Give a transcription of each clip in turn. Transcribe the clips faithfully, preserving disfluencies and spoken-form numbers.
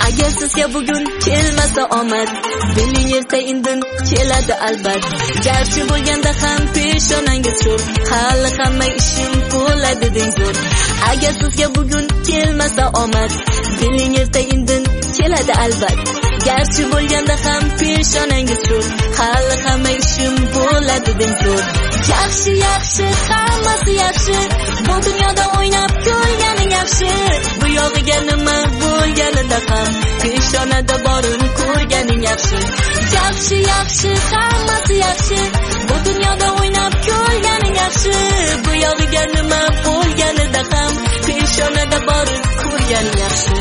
Agar sizga bugun kelmasa omad, biling erta indin keladi albat. Garchi bo'lganda ham peshonangiz sho'r, hali hamma ishim bo'ladi deng zo'r. Agar sizga bugun kelmasa omad, biling erta indin keladi albat. Garchi bo'lganda ham peshonangiz sho'r, hali hamma ishim bo'ladi deng zo'r. Yaxshi yaxshi hammasi yaxshi, bu dunyoda o'ynab ko'rganing yaxshi. Bu yog'iga nima bo'lganida ham peshonada borini ko'rganing yaxshi. Yaxshi yaxshi hammasi yaxshi, bu dunyoda o'ynab ko'rganing yaxshi. Bu yog'iga nima bo'lganida ham peshonada borini ko'rganing yaxshi.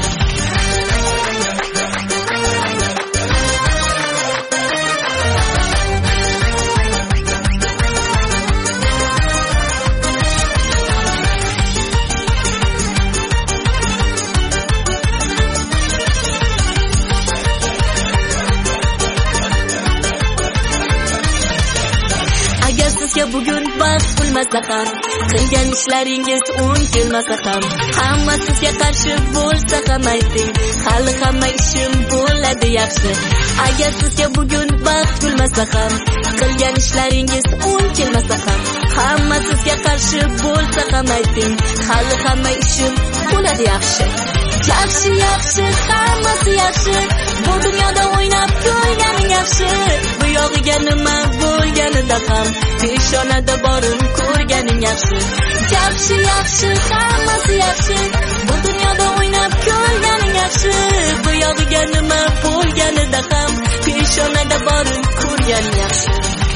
Sizga bugun baxt bo'lmasa ham, qilgan ishlaringiz o'n kelmasa ham, hamma sizga qarshi bo'lsa ham ayting, hali hamma ishim bo'ladi yaxshi. Agar sizga bugun baxt bo'lmasa ham, qilgan ishlaringiz o'n kelmasa ham, hamma sizga qarshi bo'lsa ham ayting, hali hamma ishim bo'ladi yaxshi. Yaxshi yaxshi hammasi yaxshi, bu dunyoda o'ynab ko'rganing yaxshi. Bu yog'iga nima bo'lganida ham peshonada borini ko'rganing yaxshi. Yaxshi yaxshi hammasi yaxshi, bu dunyoda o'ynab ko'rganing yaxshi. Bu yog'iga nima bo'lganida ham peshonada borini ko'rganing yaxshi.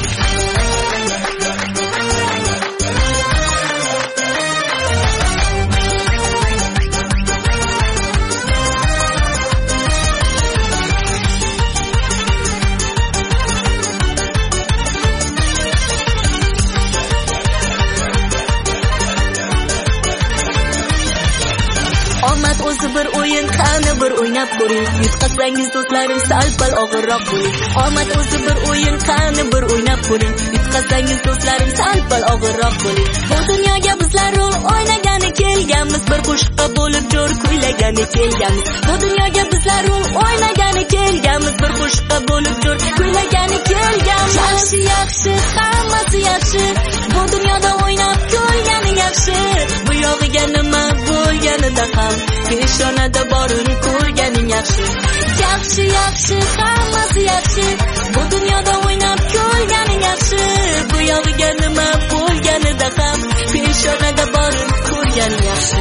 Omad o'zi bir o'yin, qani bir o'ynab ko'ring. Yutqazsangiz do'stlarim sal-pal og'irroq bo'ling. Omad o'zi bir o'yin, qani bir o'ynab ko'ring. Yutqazsangiz do'stlarim sal-pal og'irroq bo'ling. Bu dunyoga bizlar rol o'ynagani kelganmiz, bir qo'shiqqa bo'lib jo'r kuylagani kelganmiz. Bu dunyoga bizlar rol o'ynagani kelganmiz, bir qo'shiqqa bo'lib jo'r kuylagani kelganmiz. Yaxshi yaxshi hammasi yaxshi, bu dunyoda o'ynab ko'rganing yaxshi. Bu yog'iga nima bo'lganida ham peshonada borini ko'rganing yaxshi. Yaxshi yaxshi hammasi yaxshi, bu dunyoda o'ynab ko'rganing yaxshi. Bu yog'iga nima bo'lganida ham peshonada borini ko'rganing yaxshi.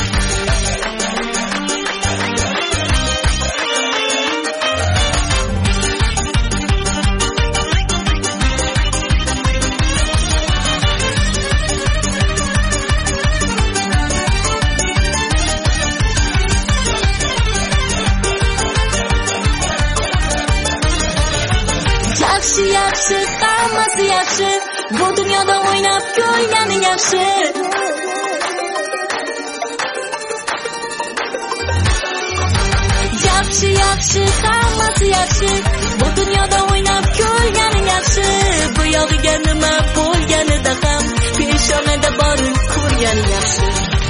Yaxshi yaxshi hammasi yaxshi, bu dunyoda o'ynab ko'rganing yaxshi. Yaxshi yaxshi hammasi yaxshi, bu dunyoda o'ynab ko'rganing yaxshi. Bu yog'iga nima bo'lganida ham peshonada borini ko'rganing yaxshi.